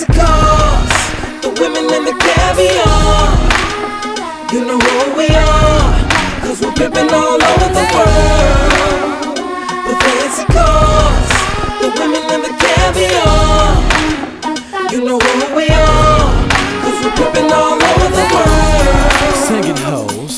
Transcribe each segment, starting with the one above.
fancy cars, the women and the caviar. You know who we are, cause we're pimpin' all over the world. The fancy cars, the women and the caviar. You know who we are, cause we're pimpin' all over the world. Sing it, hoes,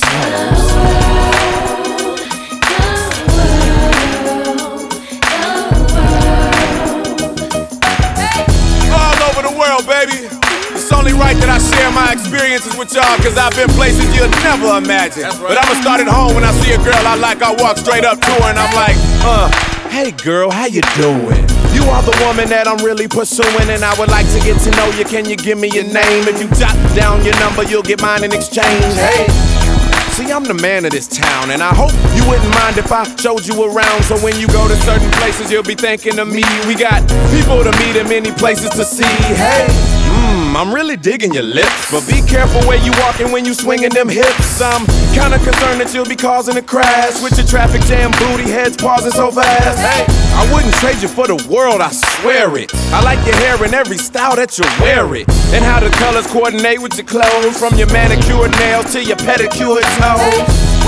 All over the world, baby. It's only right that I share my experiences with y'all, cause I've been places you'll never imagine. Right. But I'ma start at home. When I see a girl I like, I walk straight up to her and I'm like, hey girl, how you doing? You are the woman that I'm really pursuing, and I would like to get to know you. Can you give me your name? If you jot down your number, you'll get mine in exchange. Hey, see, I'm the man of this town, and I hope you wouldn't mind if I showed you around. So when you go to certain places, you'll be thinking of me. We got people to meet and many places to see. Hey, I'm really digging your lips, but be careful where you walking when you swinging them hips. I'm kinda concerned that you'll be causing a crash with your traffic jam booty heads pausing so fast. Hey, I wouldn't trade you for the world, I swear it. I like your hair in every style that you wear it, and how the colors coordinate with your clothes, from your manicured nails to your pedicured toes.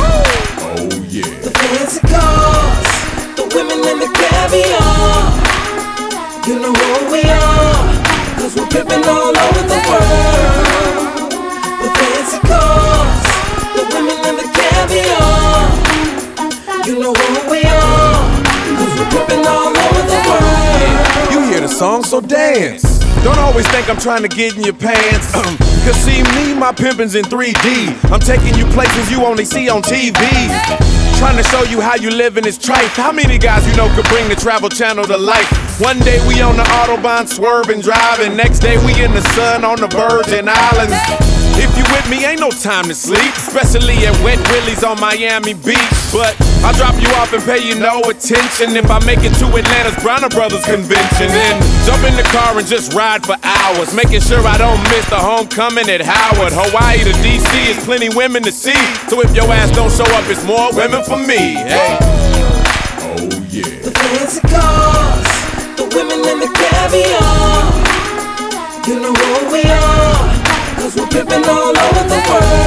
Oh yeah. The fancy cars, the women and the caviar. You know who we are, cause we're pimpin' all over the world. The fancy cars, the women and the caviar. You know who we are, cause we're pimpin' all over the world. You hear the song, so dance. Don't always think I'm trying to get in your pants. Cause see me, my pimpin's in 3D. I'm taking you places you only see on TV. Trying to show you how you live in this trife. How many guys you know could bring the Travel Channel to life? One day we on the Autobahn swerving, driving. Next day we in the sun on the Virgin Islands. If you with me, ain't no time to sleep, especially at Wet Willie's on Miami Beach. But I'll drop you off and pay you no attention if I make it to Atlanta's Bronner Brothers convention. Then jump in the car and just ride for hours, making sure I don't miss the homecoming at Howard. Hawaii to DC is plenty women to see, so if your ass don't show up, it's more women for me. Hey. Oh yeah. The fancy cars, the women and the caviar. You know who we are, cause we're pimpin' all over the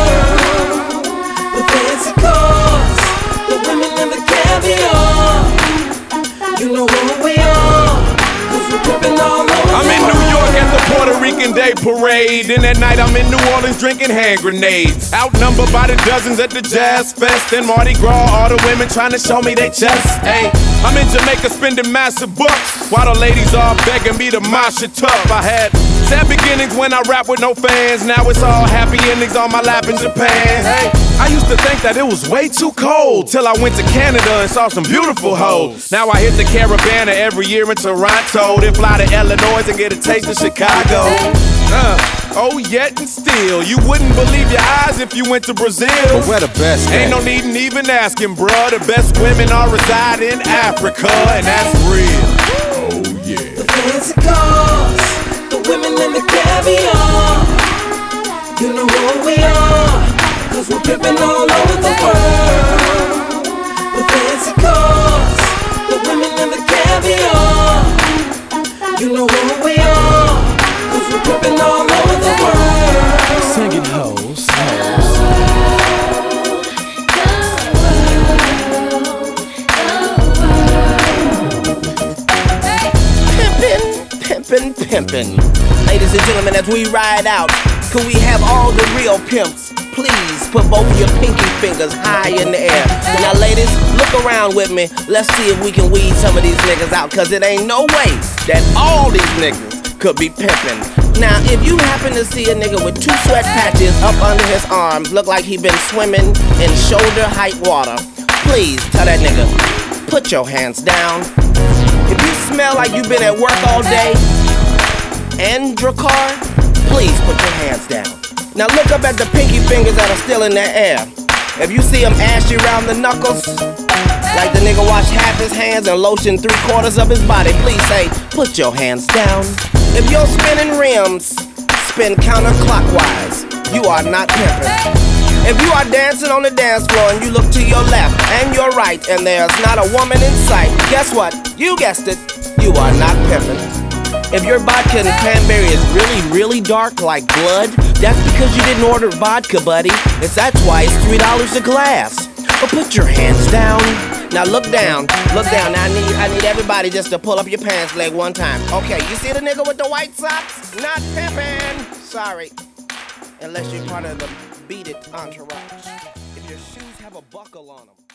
world. The fancy cars, the women and the caviar. You know who we are, cause we're pimpin' all over the world. I'm in New York at the Puerto Rican Day Parade, and at night I'm in New Orleans drinking hand grenades. Outnumbered by the dozens at the Jazz Fest and Mardi Gras, all the women trying to show me they chest. Hey, I'm in Jamaica spending massive bucks, while the ladies all begging me to mosh it tough. I had sad beginnings when I rap with no fans, now it's all happy endings on my lap in Japan. Hey, I used to think that it was way too cold, till I went to Canada and saw some beautiful hoes. Now I hit the Caravana every year in Toronto, then fly to Illinois and get a taste of Chicago. Oh, yet and still, you wouldn't believe your eyes if you went to Brazil. But we're the best. Ain't no need in even asking, bruh. The best women all reside in Africa, and that's real. Oh yeah. The fancy cars, the women and the caviar. You know who we are, cause we're pimpin' all over the world. The fancy cars, the women and the caviar. You know who we are, cause we're pimpin' all over the world. sing it, hoes. Pimpin'. Ladies and gentlemen, as we ride out, could we have all the real pimps? Please put both of your pinky fingers high in the air. Now ladies, look around with me. Let's see if we can weed some of these niggas out, cause it ain't no way that all these niggas could be pimpin'. Now if you happen to see a nigga with 2 sweat patches up under his arms, look like he been swimming in shoulder height water, please tell that nigga, put your hands down. If you smell like you've been at work all day and Dracar, please put your hands down. Now look up at the pinky fingers that are still in the air. If you see them ashy around the knuckles, like the nigga washed half his hands and lotioned 3/4 of his body, please say, put your hands down. If you're spinning rims, spin counterclockwise. You are not pimping. If you are dancing on the dance floor and you look to your left and your right and there's not a woman in sight, guess what? You guessed it. You are not pimping. If your vodka and cranberry is really dark like blood, that's because you didn't order vodka, buddy. That's why it's $3 a glass. But put your hands down. Now look down. Now I need everybody just to pull up your pants leg one time. Okay, you see the nigga with the white socks? Not pimpin'. Sorry. Unless you're part of the Beat It entourage. If your shoes have a buckle on them.